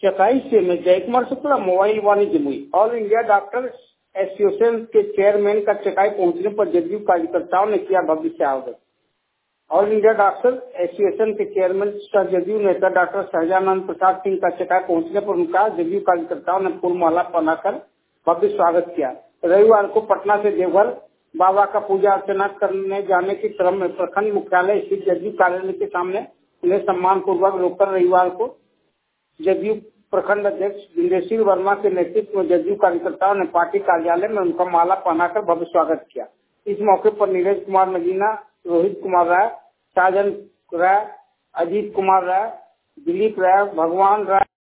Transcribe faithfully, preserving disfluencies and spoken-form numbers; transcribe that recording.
चकाई से में जयकुमार शुक्ला मोबाइल वाणिज्य हुई। ऑल इंडिया डॉक्टर एसोसिएशन के चेयरमैन का चकाई पहुंचने पर जदयू कार्यकर्ताओं ने किया भव्य स्वागत। ऑल इंडिया डॉक्टर एसोसिएशन के चेयरमैन सह जदयू नेता डॉक्टर सहजानंद प्रसाद सिंह का चकाई पहुंचने पर उनका जदयू कार्यकर्ताओं ने फूल माला पहनाकर भव्य स्वागत किया। रविवार को पटना से देवघर बाबा का पूजा अर्चना करने जाने के क्रम में प्रखंड मुख्यालय स्थित जदयू कार्यालय के सामने उन्हें सम्मान पूर्वक रोककर रविवार को जदयू प्रखंड अध्यक्ष बिंदेश्वर वर्मा के नेतृत्व में जदयू कार्यकर्ताओं ने पार्टी कार्यालय में उनका माला पहनाकर भव्य स्वागत किया। इस मौके पर नीरज कुमार नगीना, रोहित कुमार राय, साजन राय, अजीत कुमार राय, दिलीप राय, भगवान राय